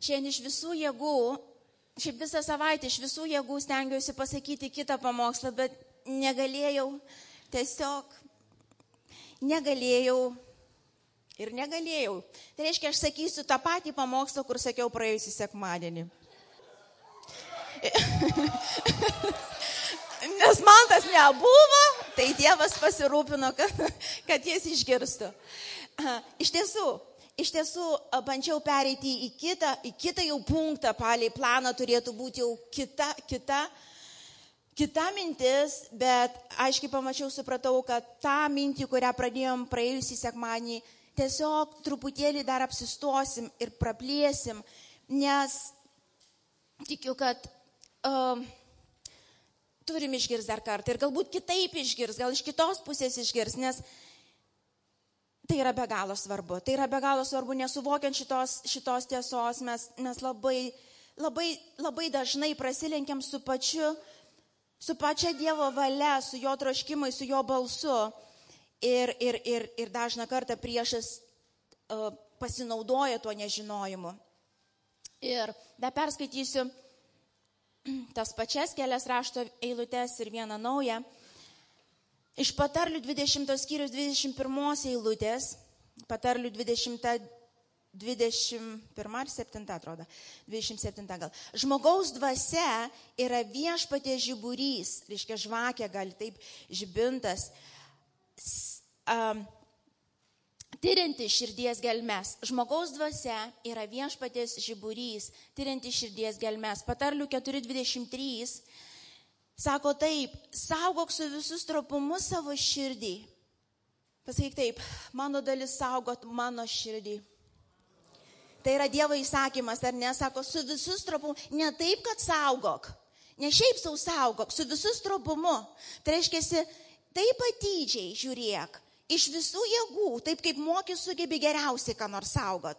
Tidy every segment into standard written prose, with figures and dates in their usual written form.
Šiandien iš visų jėgų, šiaip visą savaitę iš visų jėgų stengiausi pasakyti kitą pamokslą, bet negalėjau, tiesiog negalėjau. Tai reiškia, aš sakysiu tą patį pamokslą, kur sakiau praėjusį sekmadienį. Nes man tas nebuvo, tai Dievas pasirūpino, kad jis išgirstų. Iš tiesų, bandžiau pereiti į kitą jau punktą, palei planą turėtų būti jau kita mintis, bet aiškiai pamačiau, supratau, kad tą mintį, kurią pradėjom praėjusį sekmadienį, tiesiog truputėlį dar apsistosim ir praplėsim, nes tikiu, kad turim išgirs dar kartą ir galbūt kitaip išgirs, gal iš kitos pusės išgirs, nes tai yra be galo svarbu. Tai yra be galo svarbu, nesuvokiant šitos tiesos, mes labai dažnai prasilenkiam su pačia Dievo valia, su jo troškimai, su jo balsu. Ir dažną kartą priešas pasinaudoja tuo nežinojimu. Ir dar perskaitysiu tas pačias kelias rašto eilutes ir vieną naują. Iš Patarlių 20 skyrius 21 eilutės, Patarlių 21 ar 7, atrodo, 27 gal. Žmogaus dvasia yra viešpaties žiburys, reiškia žvakė, gali taip žibintas, tyrinti širdies gelmes. Žmogaus dvasia yra viešpaties žiburys, tyrinti širdies gelmes. Patarlių 4:23 sako taip, saugok su visu stropumu savo širdį. Pasakyk taip, mano dalis saugot mano širdį. Tai yra Dievo įsakymas, ar ne? Sako, su visu stropumu, ne taip, kad saugok, ne šiaip sau saugok, su visu stropumu. Tai reiškia, taip atidžiai žiūrėk, iš visų jėgų, taip kaip moki sugebi geriausiai, ką nors saugot.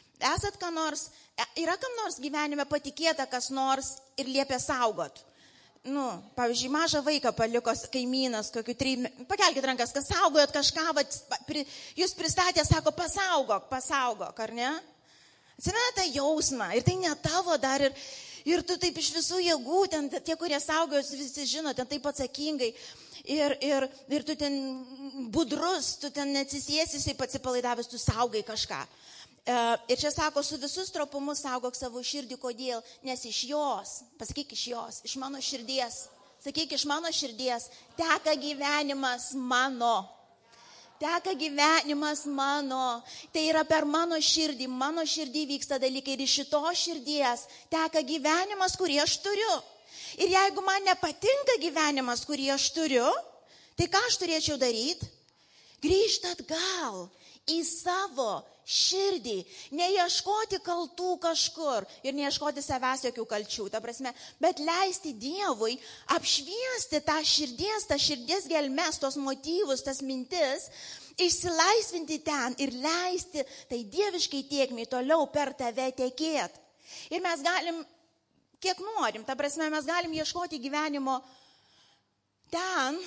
Yra kam nors gyvenime patikėta, kas nors ir liepia saugot. Pavyzdžiui, mažą vaiką paliko kaimynas, pakelkit rankas, kas saugojot kažką, jūs pristatė, sako, pasaugok, ar ne? Atsimena tą jausmą, ir tai ne tavo dar, ir tu taip iš visų jėgų, ten tie, kurie saugojos, visi žino, ten taip atsakingai, ir tu ten budrus, tu ten neatsisėsi, taip atsipalaidavęs, tu saugai kažką. Ir čia sako, su visu stropumu saugok savo širdį, kodėl? Nes iš jos, pasakyk iš jos, iš mano širdies, sakyk iš mano širdies, teka gyvenimas mano. Teka gyvenimas mano, tai yra per mano širdį vyksta dalykai ir iš šitos širdies teka gyvenimas, kurį aš turiu. Ir jeigu man nepatinka gyvenimas, kurį aš turiu, tai ką aš turėčiau daryti? Grįžti atgal į savo širdį, neieškoti kaltų kažkur ir neieškoti savęs jokių kalčių, ta prasme, bet leisti Dievui apšviesti tą širdies gelmes, tos motyvus, tas mintis, išsilaisvinti ten ir leisti tai dieviškai tėkmei toliau per tave tekėti. Ir mes galim, kiek norim, ta prasme, mes galim ieškoti gyvenimo ten,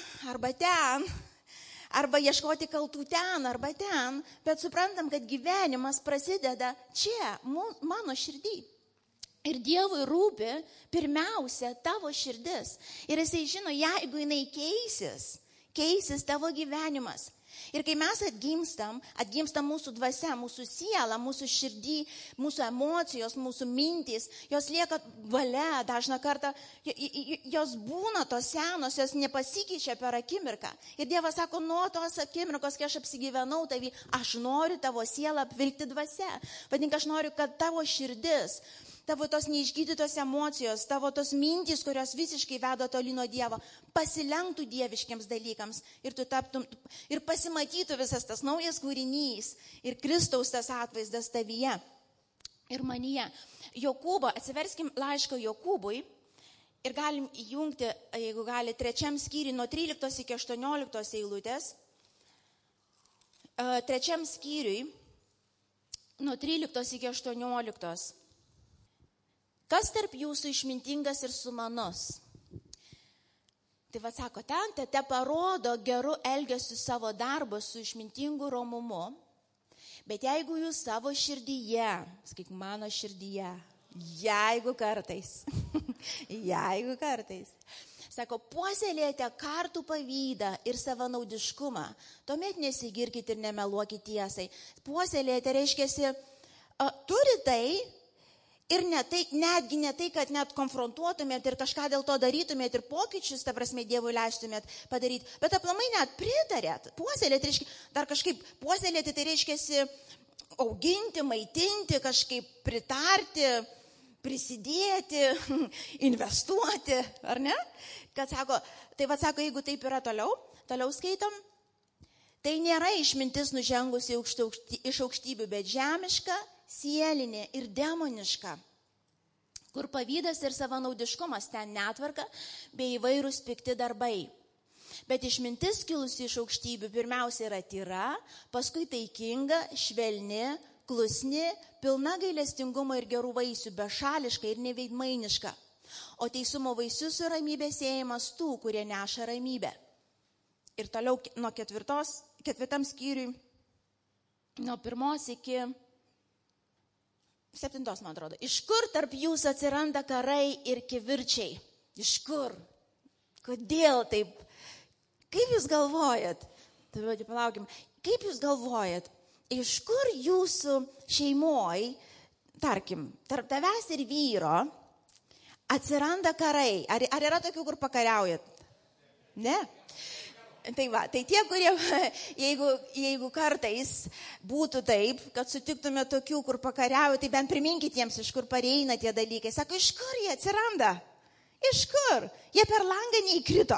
arba ieškoti kaltų ten, arba ten, bet suprantam, kad gyvenimas prasideda čia, mano širdį. Ir Dievui rūpi pirmiausia tavo širdis. Ir jisai žino, jeigu jinai keisis tavo gyvenimas. Ir kai mes atgimsta mūsų dvasia, mūsų siela, mūsų širdį, mūsų emocijos, mūsų mintys, jos lieka valia, dažną kartą jos būna tos senos, jos nepasikeičia per akimirką. Ir Dievas sako, nuo tos akimirkos, kai aš apsigyvenau tavį, aš noriu tavo sielą apvilkti dvasia. Vadink, aš noriu, kad tavo širdis, tavo tos neišgydytos emocijos, tavo tos mintys, kurios visiškai veda toli nuo Dievo, pasilenktų dieviškiams dalykams ir tu taptum, ir pasimatytų visas tas naujas kūrinys ir Kristaus tas atvaizdas tavyje ir manyje. Jokūbo, atsiverskim laišką Jokūbui ir galim įjungti, jeigu gali, 3 skyriui nuo 13 iki 18 eilutės. 3 skyriui nuo 13 iki 18. Kas tarp jūsų išmintingas ir sumanus? Tai va sako, ten te parodo geru elgesiu savo darbą su išmintingu romumu, Bet jeigu jūs savo širdyje, sakyk, mano širdyje, jeigu kartais, sako, puoselėjate kartų pavydą ir savanaudiškumą, tuomet nesigirkit ir nemeluokit tiesai. Puoselėjate reiškiasi, turi tai ir netgi ne tai, kad net konfrontuotumėt ir kažką dėl to darytumėt ir pokyčius, ta prasme, Dievui leistumėt padaryti, bet aplamai net pritarėt. Puoselėti, reiškia, dar kažkaip puoselėti, tai reiškiasi auginti, maitinti, kažkaip pritarti, prisidėti, investuoti, ar ne? Kad sako, tai va sako, jeigu taip yra toliau skaitom, tai nėra išmintis nužengusi iš aukštybių, bet žemiška, sielinė ir demoniška, kur pavydas ir savanaudiškumas, ten netvarka, bei įvairūs pikti darbai. Bet išmintis kilusi iš aukštybių pirmiausia yra tyra, paskui taikinga, švelni, klusni, pilna gailestingumo ir gerų vaisių, bešališka ir neveidmainiška. O teisumo vaisius su ramybė siejamas tų, kurie neša ramybę. Ir toliau nuo ketvirtam skyriui, nuo 1 iki 7, man atrodo. Iš kur tarp jūsų atsiranda karai ir kivirčiai? Iš kur? Kodėl taip? Kaip jūs galvojat? Palaukim. Kaip jūs galvojat? Iš kur jūsų šeimoj, tarkim, tarp tavęs ir vyro atsiranda karai? Ar yra tokių, kur pakariaujat? Ne? Tai va, tai tie, kurie, jeigu kartais būtų taip, kad sutiktume tokių, kur pakariauja, tai bent priminkit jiems, iš kur pareina tie dalykai. Sako, iš kur jie atsiranda? Iš kur? Jie per langą neįkrito.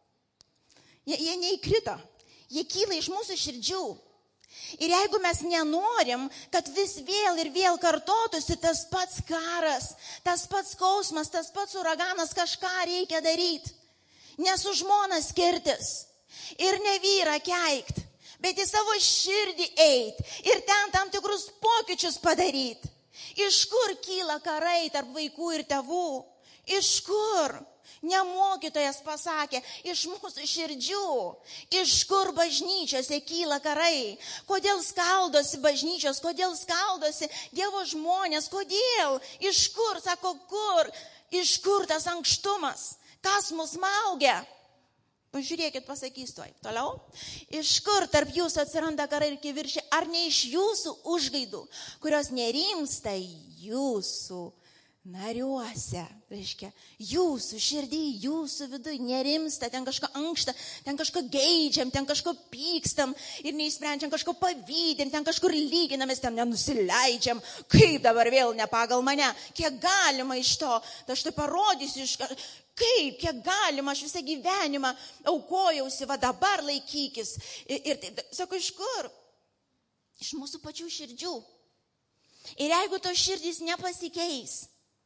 Jie neįkrito. Jie kyla iš mūsų širdžių. Ir jeigu mes nenorim, kad vis vėl ir vėl kartotųsi tas pats karas, tas pats skausmas, tas pats uraganas, kažką reikia daryti. Ne su žmona skirtis. Ir ne vyrą keikt, bet į savo širdį eit ir ten tam tikrus pokyčius padaryti. Iš kur kyla karai tarp vaikų ir tėvų? Iš kur? Ne mokytojas pasakė, iš mūsų širdžių. Iš kur bažnyčiose kyla karai? Kodėl skaldosi bažnyčios? Kodėl skaldosi Dievo žmonės? Kodėl? Iš kur? Sako, kur? Iš kur tas ankštumas? Kas mus maugia? Pažiūrėkit, pasakys tuoj. Toliau. Iš kur tarp jūsų atsiranda karai ir kivirčiai? Ar ne iš jūsų užgaidų, kurios nerimsta jūsų nariuose? Reiškia, jūsų širdį, jūsų viduje nerimsta, ten kažko ankšta, ten kažko geidžiam, ten kažko pykstam ir neįsprendžiam, kažko pavydėm, ten kažkur lyginamės, ten nenusileidžiam. Kaip dabar vėl ne pagal mane? Kiek galima iš to? Tai aš tai parodysiu iš... Kaip, kiek galima, aš visą gyvenimą aukojausi, va dabar laikykis. Ir tai, sako, iš kur? Iš mūsų pačių širdžių. Ir jeigu to širdys nepasikeis,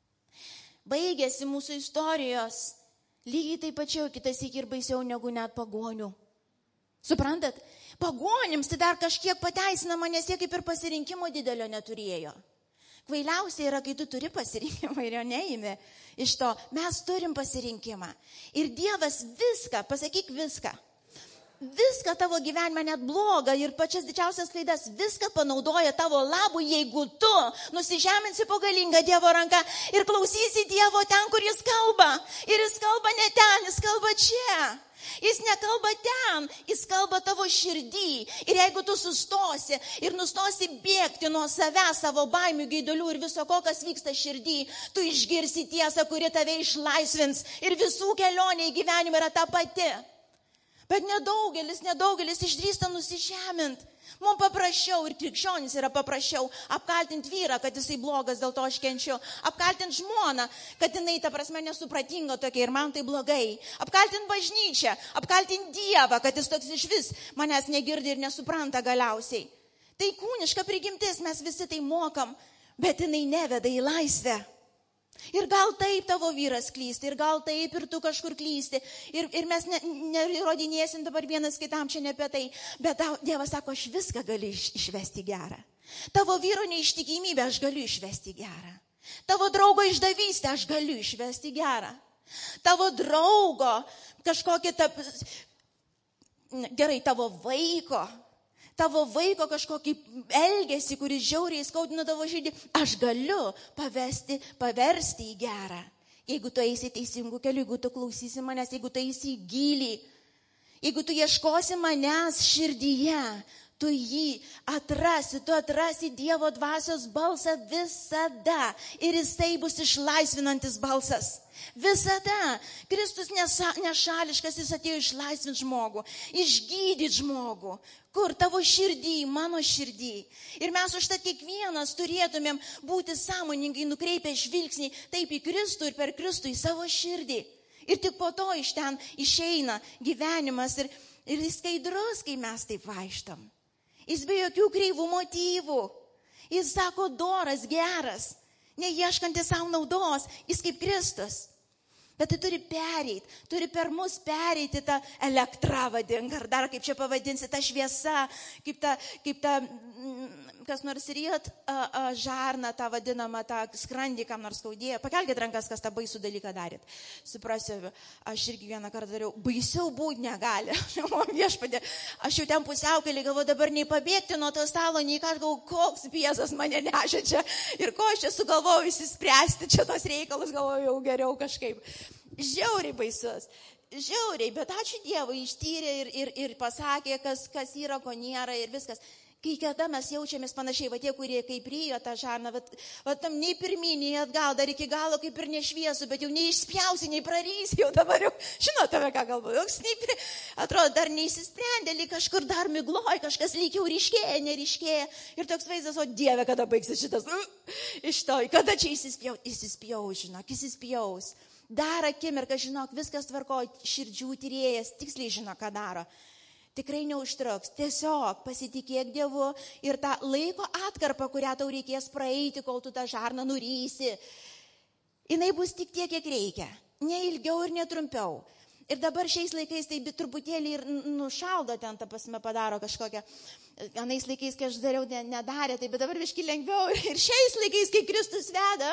baigėsi mūsų istorijos, lygiai taip pačiau, kitas iki ir baisiau negu net pagonių. Suprantat? Pagonims tai dar kažkiek pateisinama, nes jie kaip ir pasirinkimo didelio neturėjo. Kvailiausia yra, kai tu turi pasirinkimą ir jo neimi iš to. Mes turim pasirinkimą. Ir Dievas viską, pasakyk viską tavo gyvenime, net blogą ir pačias didžiausias klaidas, viską panaudoja tavo labui, jeigu tu nusižeminsi po galingą Dievo ranką ir klausysi Dievo ten, kur jis kalba. Ir jis kalba ne ten, jis kalba čia. Jis nekalba ten, jis kalba tavo širdį. Ir jeigu tu sustosi ir nustosi bėgti nuo savęs, savo baimių, gaidulių ir viso ko, kas vyksta širdį, tu išgirsi tiesą, kuri tave išlaisvins. Ir visų kelionė į gyvenimą yra ta pati. Bet nedaugelis išdrįsta nusižemint. Mums paprasčiau ir krikščionis yra paprasčiau apkaltinti vyrą, kad jisai blogas, dėl to aš kenčiu. Apkaltinti žmoną, kad jinai, ta prasme, nesupratinga tokia ir man tai blogai. Apkaltinti bažnyčią, apkaltinti Dievą, kad jis toks iš vis manęs negirdi ir nesupranta galiausiai. Tai kūniška prigimtis, mes visi tai mokam, bet jinai neveda į laisvę. Ir gal taip tavo vyras klysti, ir gal taip ir tu kažkur klysti. Ir mes nerodinėsim dabar vienas kitam, čia ne apie tai. Bet Dievas sako, aš viską galiu išvesti gerą. Tavo vyro neištikimybę aš galiu išvesti gerą. Tavo draugo išdavystę aš galiu išvesti gerą. Tavo draugo kažkokį, gerai, tavo vaiko, tavo vaiko kažkokį elgesį, kuris žiauriai skaudina tavo širdį, aš galiu paversti į gerą. Jeigu tu eisi teisingų kelių, jeigu tu klausysi manęs, jeigu tu eisi į gilį, jeigu tu ieškosi manęs širdyje, tu jį atrasi, tu atrasi Dievo dvasios balsą visada. Ir jisai bus išlaisvinantis balsas. Visada. Kristus nešališkas, jis atėjo išlaisvinti žmogų, išgydyti žmogų. Kur? Tavo širdį, mano širdį. Ir mes užtat kiekvienas turėtumėm būti sąmoningai nukreipę žvilgsnį taip į Kristų ir per Kristų į savo širdį. Ir tik po to iš ten išeina gyvenimas ir jis skaidrus, kai mes taip vaikštam. Jis be jokių kreivų motyvų. Jis sako doras, geras, neieškantis savo naudos. Jis kaip Kristus. Bet tai turi per mus pereiti tą elektrą vadink, ar dar kaip čia pavadinsi, tą šviesą, kaip ta kas nors ryt žarna, tą vadinamą, tą skrandį, kam nors skaudėjo. Pakelkite rankas, kas tą baisų dalyką darėt. Suprasiu, aš irgi vieną kartą dariau, baisiau būti negali. Viešpatie, aš jau ten pusiaukelį galvoju, dabar nei pabėgti nuo to stalo, nei ką, galvoju, koks biezas mane nešė čia. Ir ko aš čia sugalvojau įsispręsti čia tos reikalus, galvoju, jau geriau kažkaip. Žiauriai baisus. Žiauriai, bet ačiū Dievui, ištyrė ir pasakė, kas yra, ko nėra ir viskas. Kai kada mes jaučiamės panašiai, va tie, kurie kaip prijo tą žarną, va tam nei pirmyn, nei atgal, dar iki galo kaip ir nešviesų, bet jau neišspjausi, nei prarysi, jau dabar jau, žinot, tave ką galvoju, atrodo, dar neįsisprendė, lyg kažkur dar migloj, kažkas lyg jau ryškėja, neriškėja. Ir toks vaizdas, o Dieve, kada baigsis šitas, iš to, kada čia įsispjaus. Dar akimirką, žinok, viskas tvarko, širdžių tyrėjas, tiksliai žino, ką daro. Tikrai neužtruks. Tiesiog pasitikėk Dievu ir tą laiko atkarpą, kurią tau reikės praeiti, kol tu tą žarną nurysi. Jinai bus tik tiek, kiek reikia. Ne ilgiau ir netrumpiau. Ir dabar šiais laikais tai truputėlį ir nušaldo ten, ta prasme, padaro kažkokią. Anais laikais, kai aš dariau, nedarė, tai bet dabar biški lengviau. Ir šiais laikais, kai Kristus veda,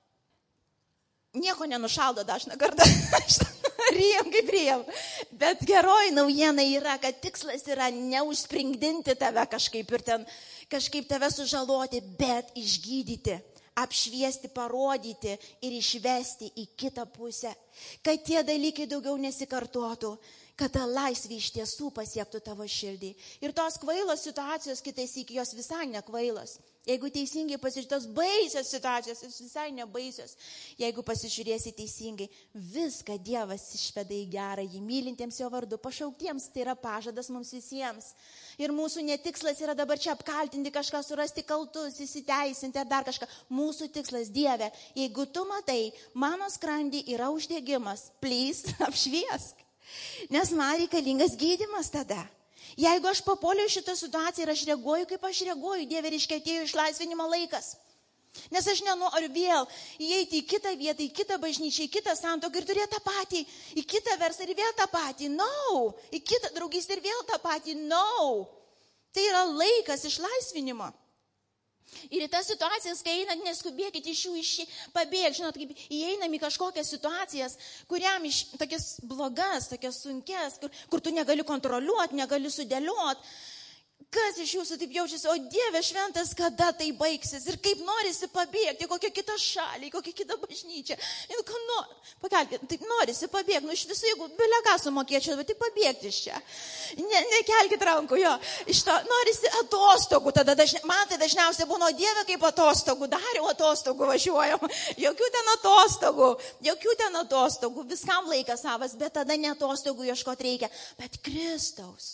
nieko nenušaldo dažną kartą. Rijam. Bet geroji naujiena yra, kad tikslas yra neužspringdinti tave kažkaip ir ten kažkaip tave sužaloti, bet išgydyti, apšviesti, parodyti ir išvesti į kitą pusę. Kad tie dalykai daugiau nesikartotų, kad ta laisvė iš tiesų pasiektų tavo širdį. Ir tos kvailos situacijos kitais iki jos visai nekvailos. Jeigu teisingai pasižiūrėtos baisios situacijos, jos visai nebaisios. Jeigu pasižiūrėsi teisingai, viską Dievas išveda į gerą, jį mylintiems jo vardu, pašauktiems, tai yra pažadas mums visiems. Ir mūsų netikslas yra dabar čia apkaltinti kažką, surasti kaltus, įsiteisinti ar dar kažką. Mūsų tikslas, Dieve, jeigu tu matai, mano skrandį yra uždegimas, please, apšviesk. Nes man reikalingas gydymas tada. Jeigu aš papuoliau šitą situaciją ir aš reaguoju, kaip aš reaguoju, Dieve, reiškia atėjo išlaisvinimo laikas. Nes aš nenoriu vėl įeiti į kitą vietą, į kitą bažnyčią, į kitą santuoką ir turėti tą patį, į kitą versą ir vėl tą patį. No. Į kitą draugystę ir vėl tą patį. No. Tai yra laikas išlaisvinimo. Ir į tas situacijas, kai einat, neskubėkit iš jų pabėgti, žinot, kaip įeinam į kažkokias situacijas, kuriam tokias blogas, tokias sunkes, kur tu negali kontroliuoti, negali sudėlioti. Kas iš jūsų taip jaučiasi, o Dieve šventas, kada tai baigsis ir kaip norisi pabėgti, kokią kitą šalį, kokią kitą bažnyčią. Pakelkit, taip norisi pabėgti, iš visų, jeigu belia ką sumokėčiau, bet tai pabėgti iš čia. Nekelkit rankų, jo. Iš to norisi atostogų, tada man tai dažniausiai būna, o Dieve, kaip atostogų, dariau atostogų, važiuojam. Jokių ten atostogų, viskam laikas savas, bet tada ne atostogų ieškoti reikia, bet Kristaus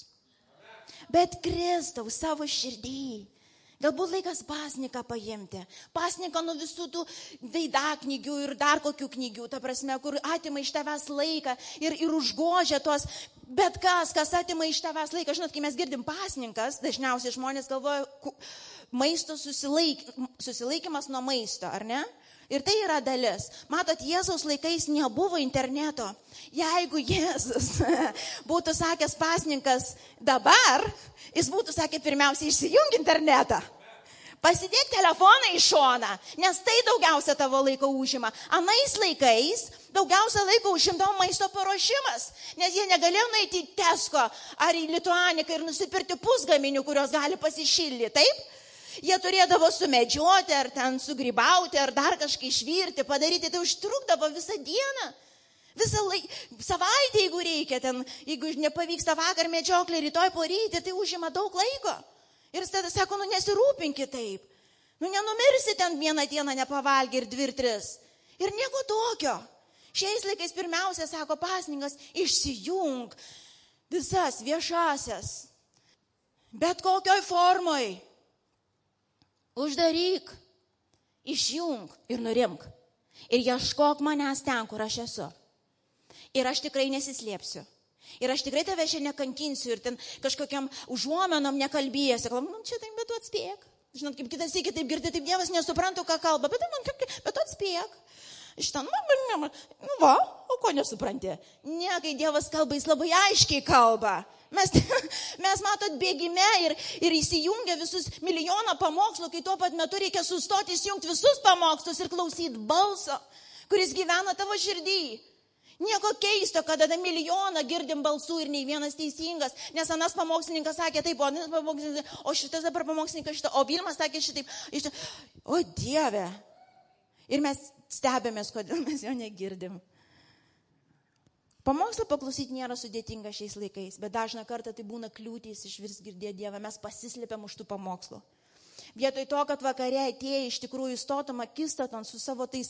savo širdį. Galbūt laikas pasniką paimti. Pasniką nuo visų tų veidaknygių ir dar kokių knygių, ta prasme, kur atima iš tavęs laiką ir užgožia tos, bet kas atima iš tavęs laiką. Žinot, kai mes girdim pasninkas, dažniausiai žmonės galvoja maisto susilaikimas nuo maisto, ar ne? Ir tai yra dalis. Matot, Jėzaus laikais nebuvo interneto. Jeigu Jėzus būtų sakęs pasninkas dabar, jis būtų sakė pirmiausia išsijunk internetą. Pasidėk telefoną į šoną, nes tai daugiausia tavo laiko užima. Anais laikais daugiausia laiko užimdavo maisto paruošimas, nes jie negalėjo nueiti į Tesco ar į Lituaniką ir nusipirkti pusgaminių, kurios gali pasišildyti, taip? Jie turėdavo sumedžioti, ar ten sugrybauti, ar dar kažką išvirti, padaryti, tai užtrukdavo visą dieną. Visą savaitę, jeigu reikia, ten, jeigu nepavyksta vakar medžioklė, rytoj poryti, tai užima daug laiko. Ir jis tada sako, nesirūpinkit taip. Nenumirsi ten vieną dieną nepavalgę ir 2 ir 3. Ir nieko tokio. Šiais laikais pirmiausia, sako pasninkas, išsijung visas viešasias. Bet kokioj formoj. Uždaryk. Išjung ir nurimk. Ir ieškok manęs ten, kur aš esu. Ir aš tikrai nesislėpsiu. Ir aš tikrai tave šiandien nekankinsiu ir ten kažkokiam užuomenom nekalbėsiu. Čia taip, bet tu atspėk. Žinot, kaip kitas iki taip girdi, taip Dievas nesuprantu, ką kalba, bet tu atspėk. O ko nesupranti? Ne, kai Dievas kalba, jis labai aiškiai kalba. Mes matot bėgime ir įsijungia visus milijoną pamokslų, kai tuo pat metu reikia sustoti, įsijungti visus pamokslus ir klausyti balso, kuris gyvena tavo širdį. Nieko keisto, kada milijoną girdim balsų ir nei vienas teisingas, nes anas pamokslininkas sakė taip, o šitas dabar pamokslininkas šitą, o Vilmas sakė šitaip. O Dieve. Ir mes stebėmės, kodėl mes jo negirdim. Pamokslą paklausyti nėra sudėtinga šiais laikais, bet dažną kartą tai būna kliūtys išvis girdėti Dievą, mes pasislėpiam už tų pamokslų. Vietoj to, kad vakare atėję iš tikrųjų stotum akistaton su savo tais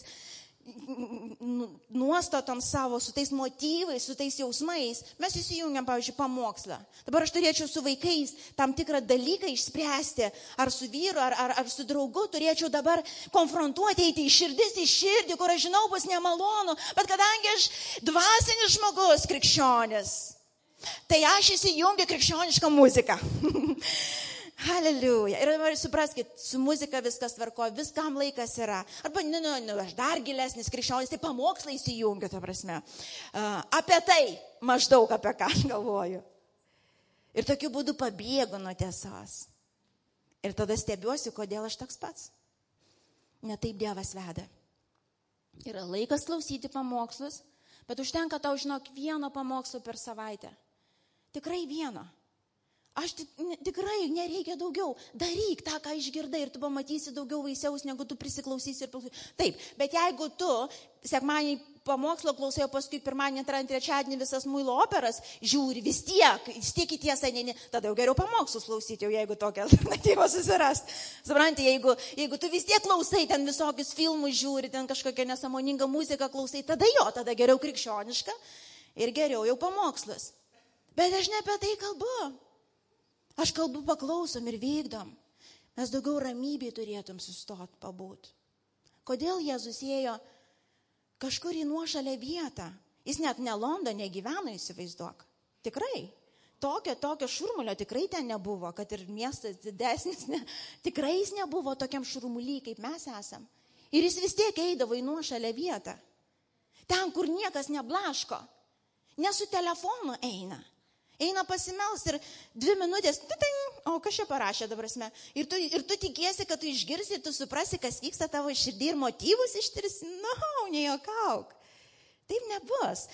nuostatom savo, su tais motyvais, su tais jausmais, mes įsijungiam, pavyzdžiui, pamokslą. Dabar aš turėčiau su vaikais tam tikrą dalyką išspręsti, ar su vyru, ar su draugu, turėčiau dabar konfrontuoti, eiti iš širdis į širdį, kur aš žinau, bus nemalonu, bet kadangi aš dvasinis žmogus, krikščionis, tai aš įsijungiu krikščionišką muziką. Haleliuja. Ir dabar supraskit, su muzika viskas tvarko, viskam laikas yra. Arba, aš dar gilesnis krikščionis, tai pamokslai įsijungiu, ta prasme. Apie tai maždaug, apie ką aš galvoju. Ir tokiu būdu pabėgu nuo tiesos. Ir tada stebiuosi, kodėl aš toks pats. Ne taip Dievas veda. Yra laikas klausyti pamokslus, bet užtenka tau, žinok, vieno pamokslo per savaitę. Tikrai vieno. Aš tikrai nereikia daugiau. Daryk tą, ką išgirdai ir tu pamatysi daugiau vaisiaus, negu tu prisiklausysi ir klausysi. Taip, bet jeigu tu sekmadienį pamokslo klausai, o paskui pirmadienį, antradienį, trečiadienį visas muilo operas žiūri, vis tiek į tiesą, tada jau geriau pamokslus klausyti, jau jeigu tokią alternatyvą susirast. Supranti, jeigu tu vis tiek klausai, ten visokius filmus žiūri, ten kažkokią nesąmoningą muziką klausai, tada geriau krikščioniška ir geriau jau pamokslas. Bet aš ne apie tai kalbu. Aš kalbu paklausom ir vykdom. Mes daugiau ramybėj turėtum sustot, pabūt. Kodėl Jėzus ėjo kažkur į nuošalę vietą? Jis net ne Londone gyveno, įsivaizduok. Tikrai. Tokio šurmulio tikrai ten nebuvo, kad ir miestas didesnis. Tikrai jis nebuvo tokiam šurmuly, kaip mes esam. Ir jis vis tiek eidavo į nuošalę vietą. Ten, kur niekas neblaško. Ne su telefonu eina. Eina pasimels ir 2 minutės, o kas čia parašė dabar prasme. Ir tu tikiesi, kad tu išgirsi ir tu suprasi, kas vyksta tavo širdį ir motyvus ištirsi. Nejuokauk. Taip nebus.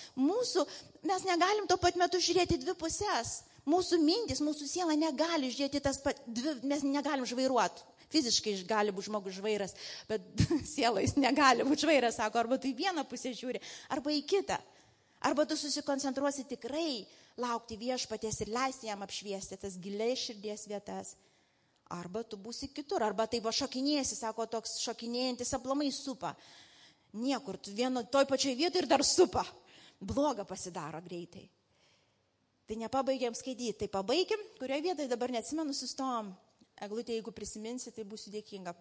Mes negalim tuo pat metu žiūrėti 2 pusės. Mūsų mintis, mūsų siela negali žiūrėti tas pat, mes negalim žvairuoti. Fiziškai gali būti žmogus žvairas, bet siela jis negali būti žvairas, sako, arba tu į vieną pusę žiūri, arba į kitą. Arba tu susikoncentruosi tikrai laukti viešpaties ir leisti jam apšviesti tas giliai širdies vietas. Arba tu būsi kitur, arba taip šokinėsi, sako, toks šokinėjantis aplamai supa. Niekur, tu toj pačioj vietoj ir dar supa. Bloga pasidaro greitai. Tai nepabaigiam skaityti, tai pabaigiam, kurioje vietoje dabar neatsimenu, sustojom. Eglutė, jeigu prisiminsi, tai būsiu dėkinga.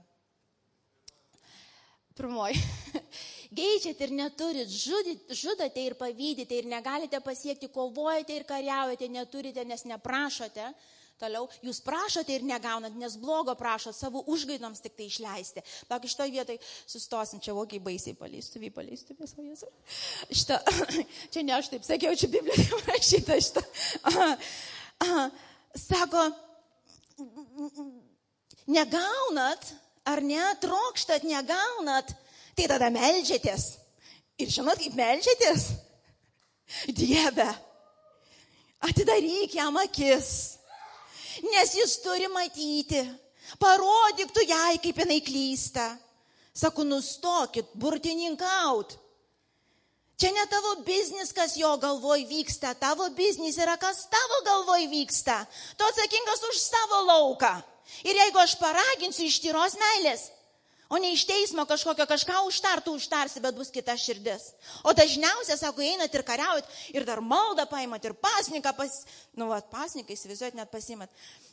Pirmoji. Geičiat ir neturit, žudote ir pavydite ir negalite pasiekti, kovojate ir kariaujate, neturite, nes neprašote. Toliau, jūs prašote ir negaunat, nes blogo prašot, savo užgaidoms tik tai išleisti. Pak, iš to vietoj sustosim, čia vokiai baisiai paleistuvį, savo Jėzų. Čia ne aš taip sakiau, čia Biblijoje parašyta šitą. Sako, negaunat, ar ne, trokštat, negaunat, tai tada meldžiatės. Ir žinot, kaip meldžiatės? Dieve, atidaryk jam akis, nes jis turi matyti. Parodyk tu jai, kaip jinai klysta. Sako, nustokit burtininkaut. Čia ne tavo biznis, kas jo galvoj vyksta. Tavo biznis yra, kas tavo galvoj vyksta. Tu atsakingas už savo lauką. Ir jeigu aš paraginsiu iš tyros meilės, o ne iš teismo kažką užtartų užtarsi, bet bus kita širdis. O dažniausiai, sako, einat ir kariaujat, ir dar maldą paimat, ir pasniką pasnikai, įsivaizduojat, net pasimat.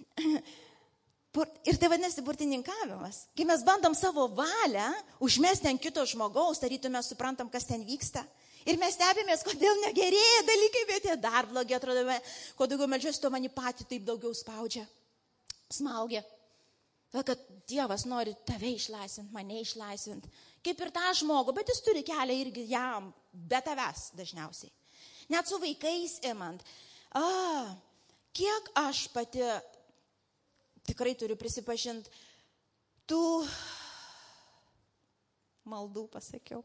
Ir tai vadinasi burtininkavimas. Kai mes bandom savo valią užmesti ant kito žmogaus, tarytum mes suprantam, kas ten vyksta. Ir mes stebimės, kodėl negerėja dalykai, bet jie dar blogiai atrodo. Kuo daugiau meldžiuosi, tuo mani patį taip daugiau spaudžia. Smaugia. Todėl, kad Dievas nori tave išlaisvinti, mane išlaisvinti. Kaip ir tą žmogų, bet jis turi kelią irgi jam, be tavęs dažniausiai. Net su vaikais imant. Kiek aš pati tikrai turiu prisipažinti, tų maldų pasakiau.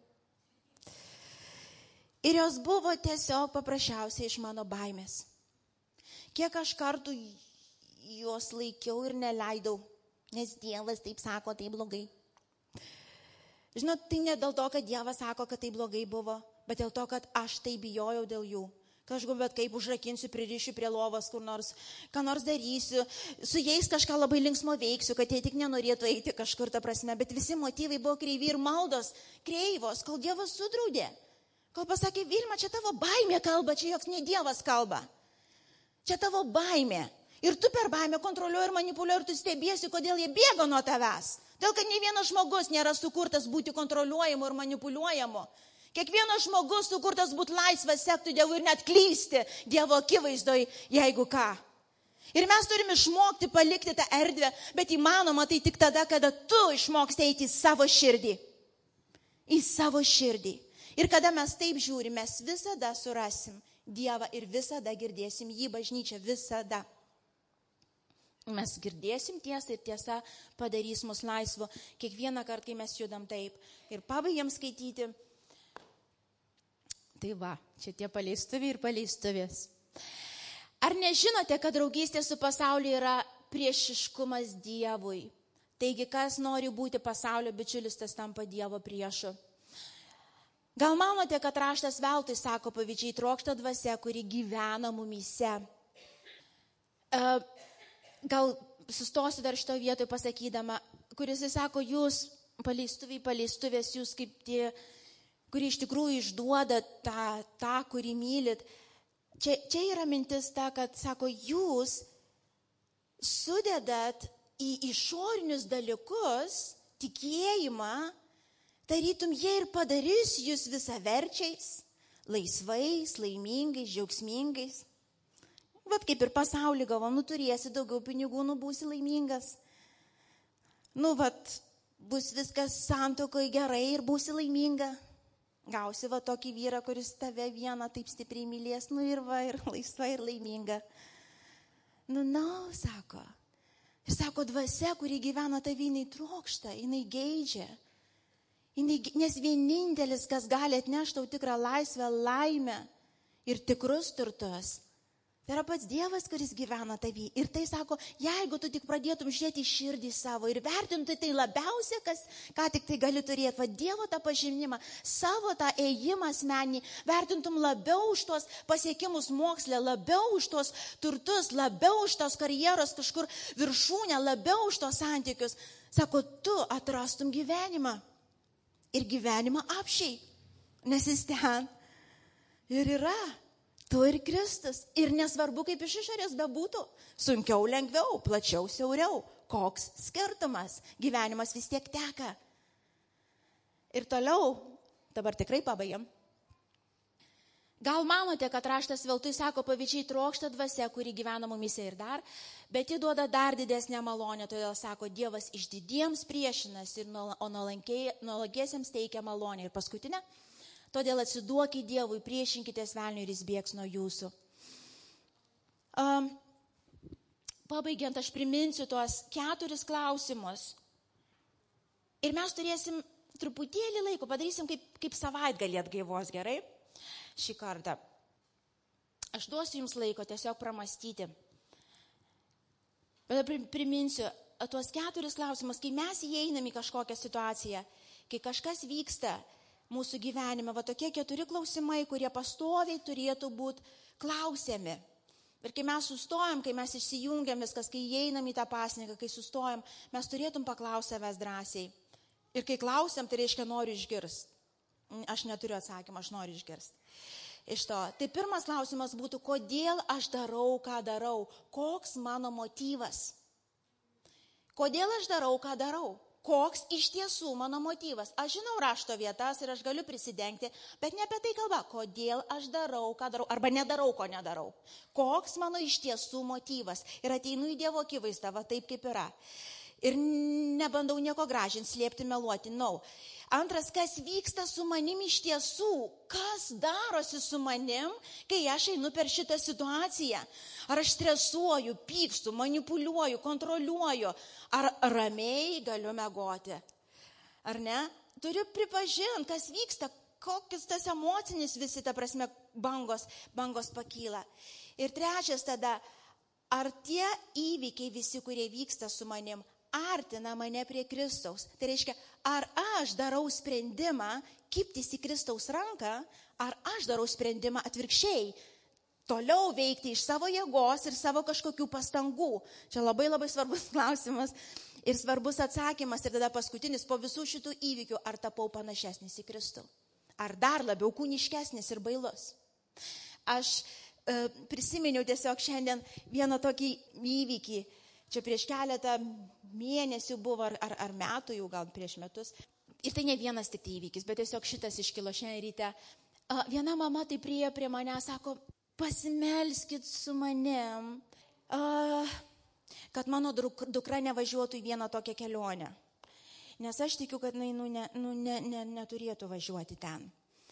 Ir jos buvo tiesiog paprasčiausiai iš mano baimės. Kiek aš kartų juos laikiau ir neleidau, nes Dievas taip sako, tai blogai. Žinot, tai ne dėl to, kad Dievas sako, kad tai blogai buvo, bet dėl to, kad aš tai bijojau dėl jų. Kažkaip, bet kaip užrakinsiu, pririšiu prie lovos kur nors, ką nors darysiu, su jais kažką labai linksmo veiksiu, kad jie tik nenorėtų eiti kažkur ta prasme, bet visi motyvai buvo kreivi ir maldos kreivos, kol Dievas sudraudė. Kol pasakė, Vilma, čia tavo baimė kalba, čia joks ne Dievas kalba. Čia tavo baimė. Ir tu per baimę kontroliuoji ir manipuliuoji ir tu stebiesi, kodėl jie bėga nuo tavęs. Dėl kad nei vienas žmogus nėra sukurtas būti kontroliuojamu ir manipuliuojamu. Kiekvienas žmogus sukurtas būti laisvas, sekti Dievu ir net klysti Dievo akivaizdoj, jeigu ką. Ir mes turime išmokti palikti tą erdvę, bet įmanoma tai tik tada, kada tu išmoksti eiti į savo širdį. Į savo širdį. Ir kada mes taip žiūrim, mes visada surasim Dievą ir visada girdėsim jį, bažnyčią, visada. Mes girdėsim tiesą ir tiesa padarys mus laisvu kiekvieną kartą, kai mes judam taip. Ir pabaigiam skaityti. Tai va, čia tie paleistuviai ir paleistuvės. Ar nežinote, kad draugystė su pasauliu yra priešiškumas Dievui? Taigi, kas nori būti pasaulio bičiulis, tas tampa Dievo priešu. Gal manote, kad raštas veltui sako pavydžiai trokšta dvasia, kuri gyvena mumyse? Gal sustosiu dar šito vietoj pasakydama, kuris sako, jūs paleistuvės, jūs kaip tie, kurie iš tikrųjų išduoda tą, kurį mylit. Čia yra mintis ta, kad sako, jūs sudedat į išorinius dalykus tikėjimą, tarytum jie ir padarys jūs visaverčiais, laisvais, laimingais, džiaugsmingais. Vat kaip ir pasaulį galvo, turėsi daugiau pinigų, būsi laimingas. Bus viskas santuokoje gerai ir būsi laiminga. Gausi tokį vyrą, kuris tave vieną taip stipriai mylės, ir laisva ir laiminga. Sako. Ir sako, dvasia, kuri gyvena tavį, jinai trokšta, jinai geidžia. Nes vienintelis, kas gali atnešti tau tikrą laisvę, laimę ir tikrus turtus, tai yra pats Dievas, kuris gyvena tavį. Ir tai sako, jeigu tu tik pradėtum žiūrėti į širdį savo ir vertinti tai labiausia, ką tik tai gali turėti, Dievo tą pažinimą, savo tą ėjimą asmenį, vertintum labiau už tos pasiekimus mokslę, labiau už tos turtus, labiau už tos karjeros kažkur viršūnę, labiau už tos santykius. Sako, tu atrastum gyvenimą. Ir gyvenimą apšiai, nes jis ten ir yra, tu ir Kristus. Ir nesvarbu, kaip iš išorės bebūtų, sunkiau, lengviau, plačiau, siauriau, koks skirtumas, gyvenimas vis tiek teka. Ir toliau, dabar tikrai pabaigiam. Gal manote, kad raštas veltui sako pavydžiai trokšta dvasia, kuri gyvena mumyse ir dar, bet ji duoda dar didesnę malonę, todėl sako, Dievas išdidiems priešinas, o nuolankiesiems teikia malonę. Ir paskutinė, todėl atsiduokit Dievui, priešinkitės velniui ir jis bėgs nuo jūsų. pabaigiant, aš priminsiu tuos 4 klausimus. Ir mes turėsim truputėlį laiko, padarysim kaip savaitgalį atgaivos, gerai? Šį kartą. Aš duosiu jums laiko tiesiog pramastyti. Bet priminsiu tuos 4 klausimus, kai mes įeinam į kažkokią situaciją, kai kažkas vyksta mūsų gyvenime, va tokie 4 klausimai, kurie pastoviai turėtų būti klausiami. Ir kai mes sustojam, kai mes išsijungiam viskas, kai įeinam į tą pasninką, kai sustojam, mes turėtum paklausti savęs drąsiai. Ir kai klausiam, tai reiškia noriu išgirsti. Aš neturiu atsakymą, aš noriu išgirsti. Iš to. Tai pirmas klausimas būtų, kodėl aš darau, ką darau? Koks mano motyvas? Kodėl aš darau, ką darau? Koks iš tiesų mano motyvas? Aš žinau rašto vietas ir aš galiu prisidengti, bet ne apie tai kalba. Kodėl aš darau, ką darau? Arba nedarau, ko nedarau. Koks mano iš tiesų motyvas? Ir ateinu į Dievo akivaizdą, va taip kaip yra. Ir nebandau nieko gražinti, slėpti, meluoti. No. Antras, kas vyksta su manim iš tiesų? Kas darosi su manim, kai aš einu per šitą situaciją? Ar aš stresuoju, pykstu, manipuliuoju, kontroliuoju? Ar ramiai galiu miegoti? Ar ne? Turiu pripažinti, kas vyksta, kokius tas emocinis visi, ta prasme, bangos pakyla. Ir trečias tada, ar tie įvykiai visi, kurie vyksta su manim, artina mane prie Kristaus. Tai reiškia, ar aš darau sprendimą kibtis į Kristaus ranką, ar aš darau sprendimą atvirkščiai, toliau veikti iš savo jėgos ir savo kažkokių pastangų. Čia labai labai svarbus klausimas ir svarbus atsakymas. Ir tada paskutinis, po visų šitų įvykių, ar tapau panašesnis į Kristų? Ar dar labiau kūniškesnis ir bailus? Aš prisiminiau tiesiog šiandien vieną tokį įvykį. Čia prieš keletą mėnesių buvo, ar metų jau, gal prieš metus. Ir tai ne vienas tik tai įvykis, bet tiesiog šitas iškilo šiandien ryte. Viena mama tai priėjo prie mane, sako, pasimelskit su manim, kad mano dukra nevažiuotų į vieną tokią kelionę. Nes aš tikiu, kad neturėtų važiuoti ten.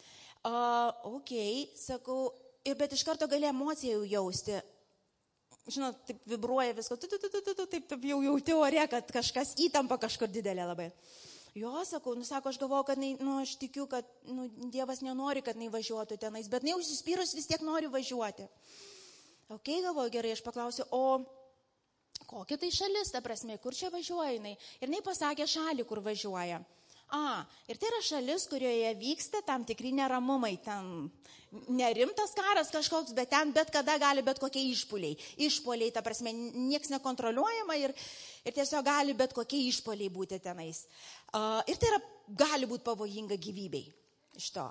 Sakau, bet iš karto gali emociją jausti. Žinot, taip vibruoja visko, taip jau jauti ore, kad kažkas įtampa kažkur didelė labai. Jo, sakau, aš galvoju, kad, aš tikiu, kad Dievas nenori, kad važiuotų tenais, bet užsispyrus vis tiek nori važiuoti. Galvoju, gerai, aš paklausiu, o kokia tai šalis, ta prasme, kur čia važiuoja jinai? Ir jinai pasakė šalį, kur važiuoja. Ir tai yra šalis, kurioje vyksta tam tikri neramumai, ten nerimtas karas kažkoks, bet ten bet kada gali bet kokie išpuoliai. Išpuoliai, ta prasme, nieks nekontroliuojama ir tiesiog gali bet kokie išpuoliai būti tenais. Ir tai gali būti pavojinga gyvybei iš to.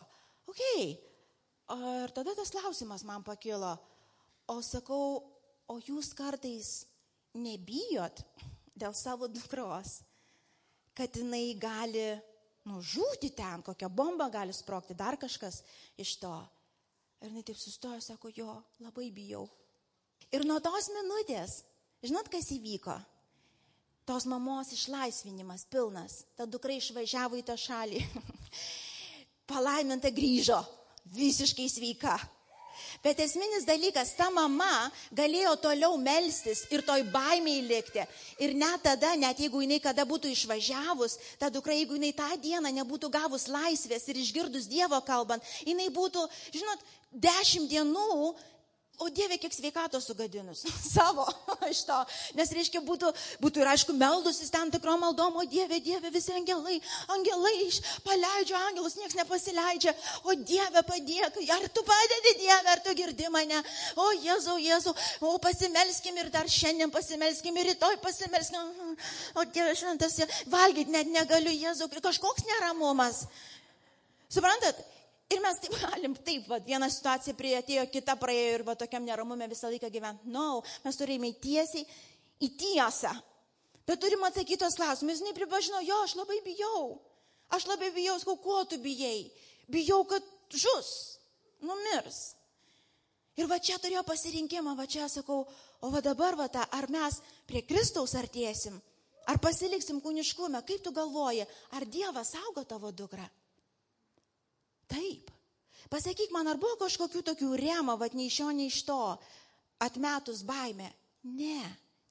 Ir tada tas klausimas man pakilo, sakau, o jūs kartais nebijot dėl savo dukros, kad jinai gali žūti ten, kokią bombą gali sprogti, dar kažkas iš to. Ir jinai taip sustojo, sako, jo, labai bijau. Ir nuo tos minutės, žinot, kas įvyko? Tos mamos išlaisvinimas pilnas. Ta dukra išvažiavo į tą šalį. Palaiminta grįžo, visiškai sveika. Bet esminis dalykas, ta mama galėjo toliau melstis ir toj baimėj likti. Ir net tada, net jeigu jinai kada būtų išvažiavus, ta dukra, jeigu jinai tą dieną nebūtų gavus laisvės ir išgirdus Dievo kalbant, jinai būtų, žinot, 10 dienų, o Dieve, kiek sveikatos sugadinus savo iš to. Nes reiškia, būtų ir aišku meldusis ten tikrom maldom, o Dieve, visi angelai paleidžia angelus, nieks nepasileidžia, o Dieve padėk, ar tu padedi Dieve, ar tu girdi mane, o Jėzau, o pasimelskim ir dar šiandien pasimelskim ir rytoj pasimelskim, o Dieve šventas, valgyti net negaliu, Jėzau, kažkoks neramumas. Suprantat? Ir mes taip galim, viena situacija atėjo, kita praėjo ir tokiam neramume visą laiką gyventi. Mes turime tiesiai į tiesą. Bet turim atsakyti tos klausimus. Jis nepripažino, aš labai bijau. Sakau, ko tu bijai? Bijau, kad žus, numirs. Ir čia turėjo pasirinkimą, čia sakau, o dabar ar mes prie Kristaus artėsim, ar pasiliksim kūniškume, kaip tu galvoji, ar Dievas saugo tavo dukrą? Taip. Pasakyk man, ar buvo kažkokių tokių rėmų, nei iš šio, nei iš to, atmetus baimę? Ne,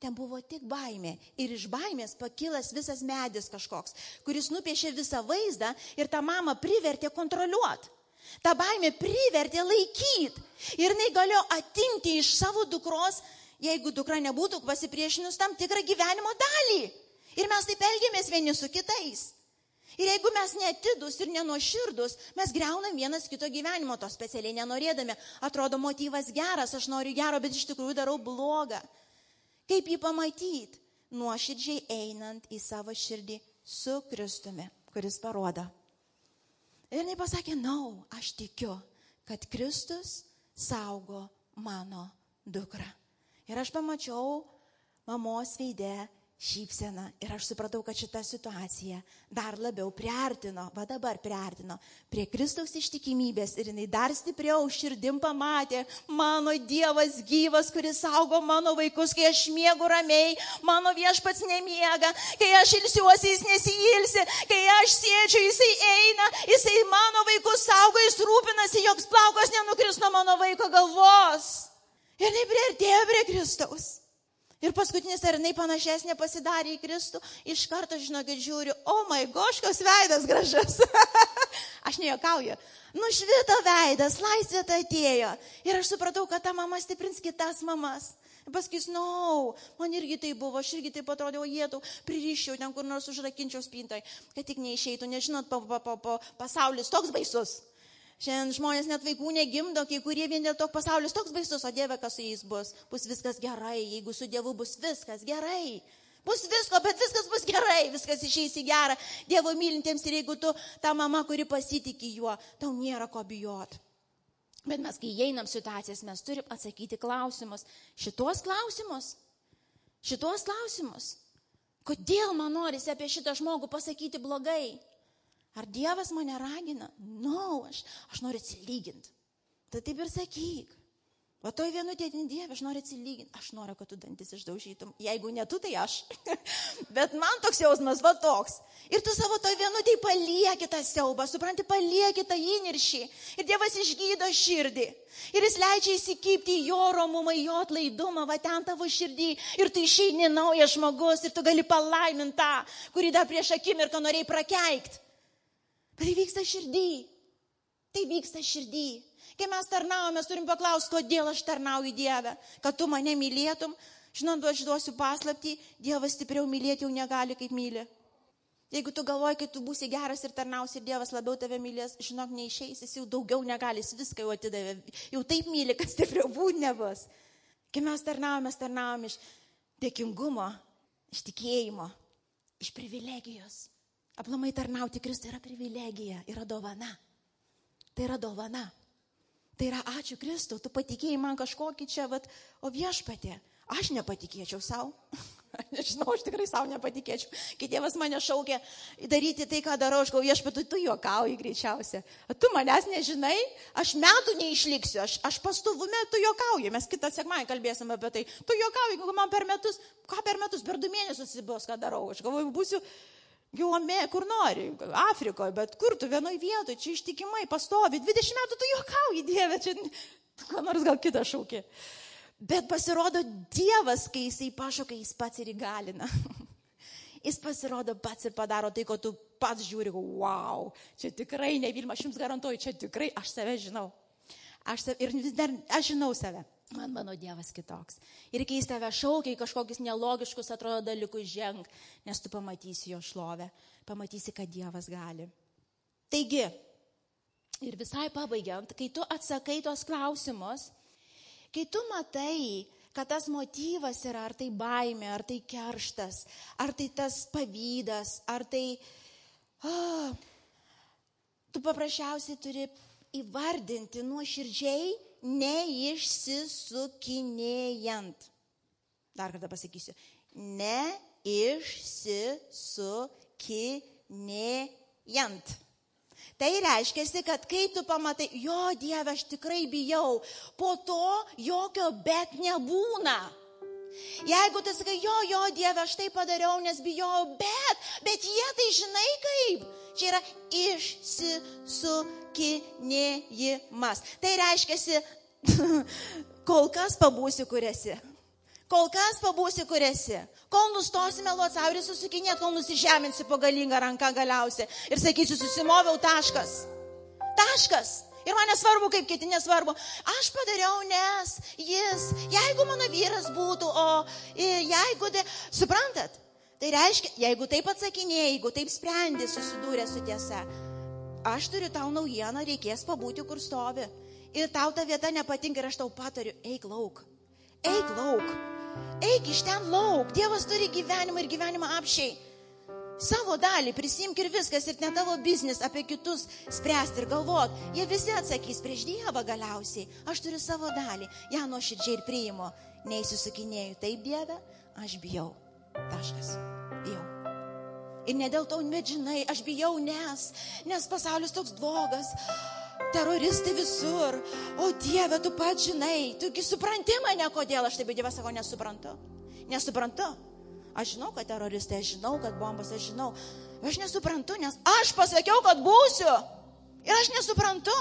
ten buvo tik baimė. Ir iš baimės pakilęs visas medis kažkoks, kuris nupiešė visą vaizdą ir tą mamą privertė kontroliuoti. Ta baimė privertė laikyti. Ir jinai galėjo atimti iš savo dukros, jeigu dukra nebūtų pasipriešinus, tam tikrą gyvenimo dalį. Ir mes taip elgiamės vieni su kitais. Ir jeigu mes neatidus ir nenuoširdus, mes griaunam vienas kito gyvenimo, to specialiai nenorėdami. Atrodo, motyvas geras, aš noriu gero, bet iš tikrųjų darau blogą. Kaip jį pamatyti? Nuoširdžiai einant į savo širdį su Kristumi, kuris parodo. Ir jinai pasakė, aš tikiu, kad Kristus saugo mano dukrą. Ir aš pamačiau mamos veide šypseną ir aš supratau, kad šita situacija dar labiau priartino prie Kristaus ištikimybės ir jinai dar stipriau širdim pamatė, mano Dievas gyvas, kuris saugo mano vaikus, kai aš miegu ramiai, mano viešpats nemiega, kai aš ilsiuosi, jis nesiilsi, kai aš sėdžiu, jisai eina, jisai mano vaikus saugo, jis rūpinasi, joks plaukas nenukris nuo mano vaiko galvos. Ir jinai priartėjo prie Kristaus. Ir paskutinis, ar jinai panašesnė pasidarė į Kristų, iš karto, žinokit, žiūriu, my gosh, koks veidas gražus. Aš nejuokauju. Nušvito veidas, laisvė atėjo. Ir aš supratau, kad ta mama stiprins kitas mamas. Ir paskui, man irgi tai buvo, aš irgi taip atrodėjau, jėtų, pririščiau ten kur nors užrakinčiau spintoj, kad tik neišeitų, nežinot, pasaulis toks baisus. Šiandien žmonės net vaikų negimdo, kai kurie vien dėl to pasaulis toks baisus, o Dieve, kas su jais bus. Bus viskas gerai, jeigu su Dievu bus viskas gerai. Bus visko, bet viskas bus gerai, viskas išeis į gerą. Dievo mylintiems ir jeigu tu, ta mama, kuri pasitikė juo, tau nėra ko bijot. Bet mes, kai einam situacijas, mes turim atsakyti klausimus. Šitos klausimus. Kodėl man norisi apie šitą žmogų pasakyti blogai? Ar Dievas mane ragina? Aš noriu atsilyginti. Tai taip ir sakyk. O toj vienutė, Dieve, aš noriu atsilyginti. Aš noriu, kad tu dantis išdaužytum. Jeigu ne tu, tai aš. Bet man toks jausmas, toks. Ir tu savo toj vienutėj palieki tą siaubą, supranti, palieki tą įniršį. Ir Dievas išgydo širdį. Ir jis leidžia įsikibti į jo romumą, į jo atlaidumą, ten tavo širdį. Ir tu išeini naujas žmogus ir tu gali palaiminti tą, kurį dar prieš akimirką norėjai prakeikti. Bet tai vyksta širdį. Kai mes tarnaujame, mes turim paklausti, kodėl aš tarnauju Dievę. Kad tu mane mylėtum. Žinot, aš duosiu paslaptį, Dievas stipriau mylėti jau negali, kaip myli. Jeigu tu galvoji, kad tu būsi geras ir tarnausi ir Dievas labiau tave mylės, žinok, neišeis, jis jau daugiau negali, jis viską jau atidavė. Jau taip myli, kad stipriau būt nebus. Kai mes tarnaujame iš dėkingumo, iš tikėjimo, iš privilegijos. Aplamai tarnauti Kristui yra privilegija, yra dovana. Tai yra dovana. Tai yra ačiū Kristau, tu patikėjai man kažkokį čia, o Viešpatie, aš nepatikėčiau savo. Nežinau, aš tikrai savo nepatikėčiau. Kai Dievas mane šaukė daryti tai, ką darau, aš galvoju, Viešpatie, tu juokauji greičiausia. Tu manęs nežinai, aš metų neišliksiu, aš pastovume, tu juokauji. Mes kitą sekmadienį kalbėsim apie tai. Tu juokauji, jeigu man per metus, per 2 mėnesius bus, ką darau. Aš galvoju, būsiu Giuome, kur nori, Afrikoje, bet kur tu vienoj vietoj, čia ištikimai, pastovi, 20 metų tu juokauji, Dieve, čia ką nors gal kitą šaukė. Bet pasirodo Dievas, kai jisai pašaukia, jis pats ir įgalina. Jis pasirodo pats ir padaro tai, ko tu pats žiūri, wow, čia tikrai ne Vilma, aš jums garantuoju, čia tikrai aš save žinau. Aš žinau save. Mano Dievas kitoks. Ir kai jis tave šaukia į kažkokius nelogiškus, atrodo, dalykus ženk, nes tu pamatysi jo šlovę, pamatysi, kad Dievas gali. Taigi, ir visai pabaigiant, kai tu atsakai tos klausimus, kai tu matai, kad tas motyvas yra, ar tai baimė, ar tai kerštas, ar tai tas pavydas, ar tai... tu paprasčiausiai turi įvardinti nuoširdžiai, neišsisukinėjant. Dar kartą pasakysiu. Neišsisukinėjant. Tai reiškia, kad kai tu pamatai, jo Dieve, aš tikrai bijau, po to jokio bet nebūna. Jeigu tu sakai, jo Dieve, aš tai padariau, nes bijau, bet jie tai žinai kaip. Čia yra išsisukinėjimas. Tai reiškia, kol kas pabūsi, kur esi. Kol kas pabūsi, kur esi. Kol nustosi meluoti sau ir susukinėt, kol nusižeminsi po galingą ranką galiausiai. Ir sakysiu, susimoviau, taškas. Taškas. Ir man nesvarbu, kaip kiti nesvarbu. Aš padariau, nes jis, jeigu mano vyras būtų, o jeigu, suprantat? Tai reiškia, jeigu taip atsakinėjai, jeigu taip sprendi, susidūrė su tiesa, aš turiu tau naujieną, reikės pabūti, kur stovi. Ir tau ta vieta nepatinka ir aš tau patariu, eik lauk. Eik lauk. Eik iš ten lauk. Dievas turi gyvenimą ir gyvenimą apšiai. Savo dalį prisimk ir viskas, ir ne tavo biznis apie kitus spręsti ir galvot. Jie visi atsakys prieš Dievą galiausiai. Aš turiu savo dalį. Ja nuoširdžiai ir priimu. Neįsisukinėju. Taip, Dieve, aš bijau. Taškas. Bijau. Ir ne dėl to, bet žinai, aš bijau, nes pasaulis toks blogas. Teroristai visur. O Dieve, tu pats žinai. Tugi supranti mane, kodėl aš taip, Dievas sako, nesuprantu. Nesuprantu. Aš žinau, kad teroristai, aš žinau, kad bombas, aš žinau. Aš nesuprantu, nes aš pasakiau, kad būsiu. Ir aš nesuprantu.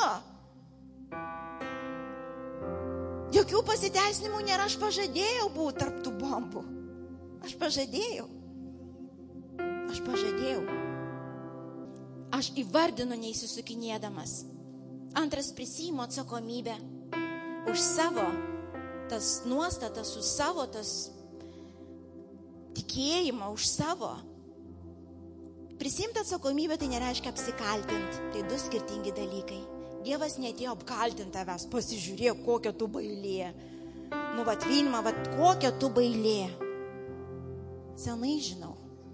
Jokių pasiteisinimų nėra, aš pažadėjau būti tarp tų bombų. Aš pažadėjau. Aš pažadėjau. Aš įvardinu neįsisukinėdamas. Antras, prisiimu atsakomybę už savo tas nuostatas, už savo tas tikėjimą, už savo. Prisimti atsakomybę tai nereiškia apsikaltinti. Tai du skirtingi dalykai. Dievas neatėjo apkaltinti tavęs, pasižiūrėk, kokia tu bailė. Vynimą, kokia tu bailė. Senai žinau.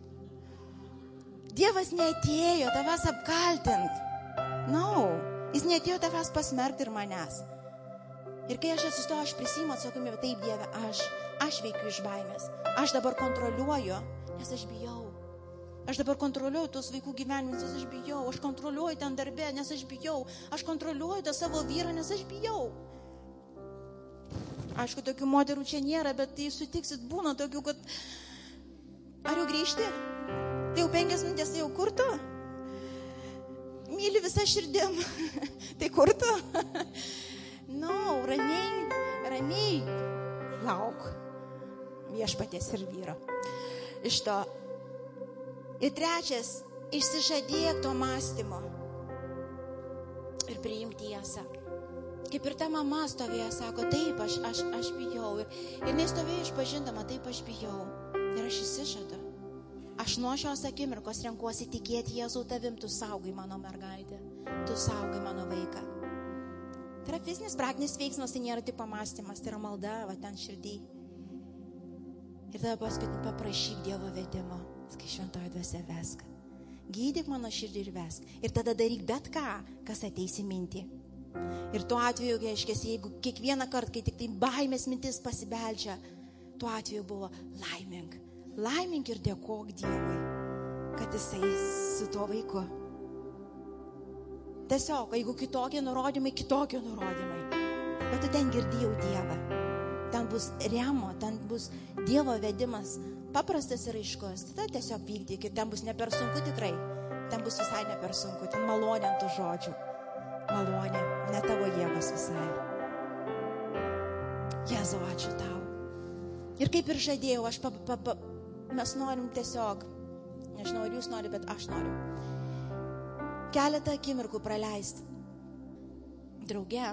Dievas neatėjo tavęs apkaltinti. Jis neatėjo tavęs pasmerkti ir manęs. Ir kai aš atsistoju, aš prisiimu atsakomybę, taip, Dieve, aš veikiu iš baimės. Aš dabar kontroliuoju, nes aš bijau. Aš dabar kontroliuoju tos vaikų gyvenimus, nes aš bijau. Aš kontroliuoju ten darbę, nes aš bijau. Aš kontroliuoju tą savo vyrą, nes aš bijau. Aišku, tokių moterų čia nėra, bet tai sutiksit, būna tokių, kad ar jau grįžti? Tai jau 5 minutės, tai jau kur tu? Myli visą širdim. Tai kur tu? Ramiai. Lauk. Viešpaties ir vyro. Iš to. Ir trečias, išsižadėk to mąstymo. Ir priimk tiesą. Kaip ir ta mama stovėjo, sako, taip, aš bijau. Ir nestovėjo išpažindama, taip, aš bijau. Ir aš išsižadu. Aš nuo šios akimirkos renkuosi tikėti Jėzau tavim, tu saugai mano mergaitę, tu saugai mano vaiką. Tai yra fizinis, praktinis veiksmas, tai nėra tik pamąstymas, tai yra malda, ten širdį. Ir tada paskui paprašyk Dievo vedimo, kai šventoji dvasia vesk. Gydyk mano širdį ir vesk. Ir tada daryk bet ką, kas ateis į mintį. Ir tuo atveju, jeigu kiekvieną kartą, kai tik tai baimės mintis pasibeldžia, tuo atveju buvo laimink. Laimink ir dėkok Dievui, kad jisai su tuo vaiku. Tiesiog, jeigu kitokie nurodymai. Bet tu ten girdėjau Dievą. Ten bus remo, ten bus Dievo vedimas, paprastas ir aiškus. Tada tiesiog vykdyk ir ten bus ne per sunku tikrai. Ten bus visai ne per sunku, ten malonė ant tų žodžių. Malonė, ne tavo jėgos visai. Jėzau, ačiū tau. Ir kaip ir žadėjau, mes norim tiesiog, nežinau, ar jūs nori, bet aš noriu keletą akimirkų praleisti drauge,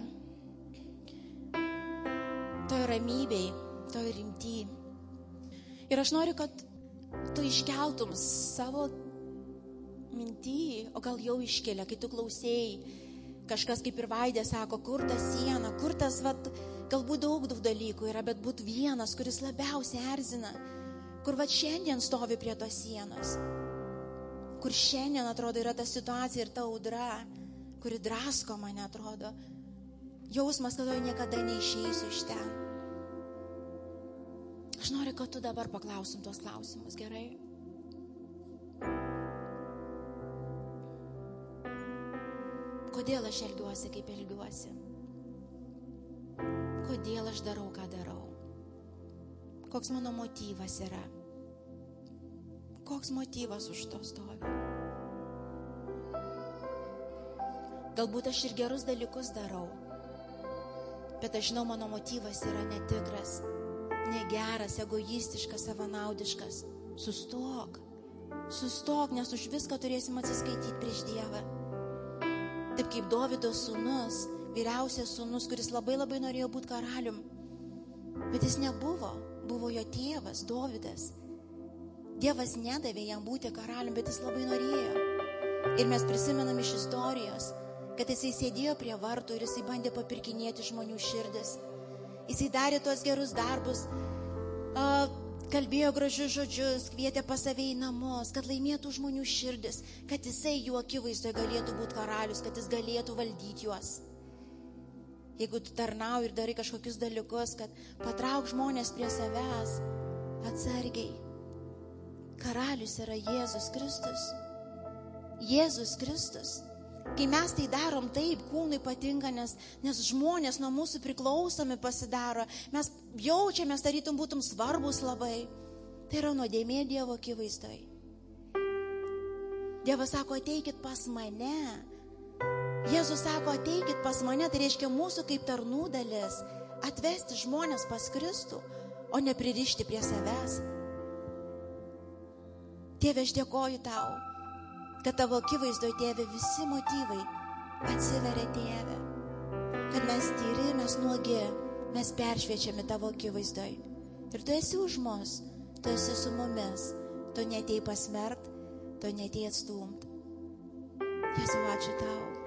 toj ramybėj, toj rimty. Ir aš noriu, kad tu iškeltum savo mintį, o gal jau iškelia, kai tu klausėjai, kažkas kaip ir Vaidė sako, kur ta siena, kur tas, galbūt daug dalykų yra, bet būt vienas, kuris labiausiai erzina, kur šiandien stovi prie tos sienos, kur šiandien atrodo yra ta situacija ir ta audra, kuri drasko mane atrodo, jausmas, kad jau niekada neišeisiu iš ten. Aš noriu, kad tu dabar paklausim tos klausimus, gerai? Kodėl aš elgiuosi, kaip elgiuosi? Kodėl aš darau, ką darau? Koks mano motyvas yra? Koks motyvas už to stovi? Galbūt aš ir gerus dalykus darau, bet aš žinau, mano motyvas yra netikras. negeras, egoistiškas, savanaudiškas. Sustok, nes už viską turėsim atsiskaityti prieš Dievą. Taip kaip Dovydo sūnus, vyriausias sūnus, kuris labai norėjo būti karalium, bet jis nebuvo, buvo jo tėvas, Dovydas. Dievas nedavė jam būti karalium, bet jis labai norėjo. Ir mes prisimenam iš istorijos, kad jisai sėdėjo prie vartų ir jisai bandė papirkinėti žmonių širdis. Jisai darė tuos gerus darbus, kalbėjo gražius žodžius, kvietė pas save į namus, kad laimėtų žmonių širdis, kad jisai jų akivaizdoje galėtų būti karalius, kad jis galėtų valdyti juos. Jeigu tu tarnauji ir darai kažkokius dalykus, kad patrauk žmonės prie savęs, atsargiai. Karalius yra Jėzus Kristus. Jėzus Kristus. Kai mes tai darom taip, kūnui patinka, nes žmonės nuo mūsų priklausomi pasidaro, mes jaučiamės, tarytum būtum svarbus labai. Tai yra nuodėmė Dievo akivaizdoj. Dievas sako, ateikit pas mane. Jėzus sako, ateikit pas mane, tai reiškia mūsų kaip tarnų dalis atvesti žmonės pas Kristų, o ne pririšti prie savęs. Tėve, aš dėkoju tau, kad tavo akivaizdoje, Tėve, visi motyvai atsiveria, Tėve. Kad mes tyri, mes nuogi, mes peršviečiami tavo akivaizdoje. Ir tu esi už mus, tu esi su mumis, tu neatėjai pasmerkt, tu neatėjai atstumt. Jėzau, ačiū tau.